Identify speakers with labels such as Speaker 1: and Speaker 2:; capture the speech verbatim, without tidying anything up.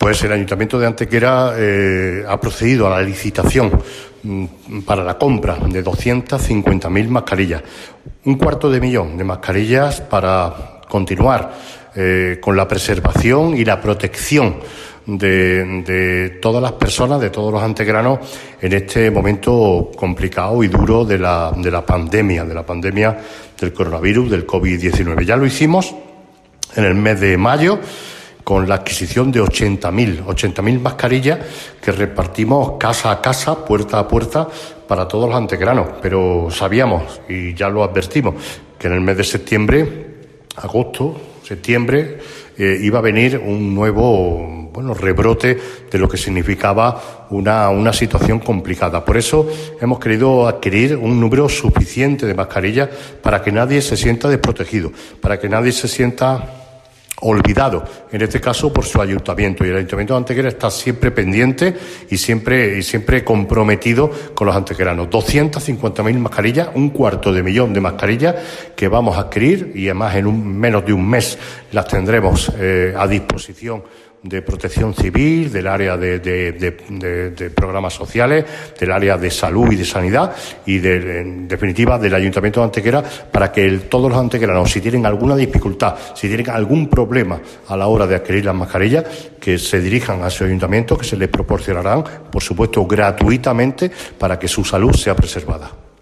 Speaker 1: Pues el Ayuntamiento de Antequera eh, ha procedido a la licitación mm, para la compra de doscientas cincuenta mil mascarillas. Un cuarto de millón de mascarillas para continuar eh, con la preservación y la protección de, de todas las personas, de todos los antequeranos, en este momento complicado y duro de la, de la pandemia, de la pandemia del coronavirus, del COVID diecinueve. Ya lo hicimos en el mes de mayo, con la adquisición de ochenta mil mascarillas que repartimos casa a casa, puerta a puerta, para todos los antequeranos. Pero sabíamos, y ya lo advertimos, que en el mes de septiembre, agosto, septiembre, eh, iba a venir un nuevo, bueno, rebrote de lo que significaba una, una situación complicada. Por eso hemos querido adquirir un número suficiente de mascarillas para que nadie se sienta desprotegido, para que nadie se sienta olvidado, en este caso por su ayuntamiento, y el Ayuntamiento de Antequera está siempre pendiente y siempre y siempre comprometido con los antequeranos. doscientas cincuenta mil mascarillas, un cuarto de millón de mascarillas que vamos a adquirir, y además en un, menos de un mes las tendremos eh, a disposición de Protección Civil, del área de, de, de, de, de programas sociales, del área de salud y de sanidad, y de, en definitiva del Ayuntamiento de Antequera, para que el, todos los antequeranos, si tienen alguna dificultad, si tienen algún problema a la hora de adquirir las mascarillas, que se dirijan a su ayuntamiento, que se les proporcionarán, por supuesto, gratuitamente, para que su salud sea preservada.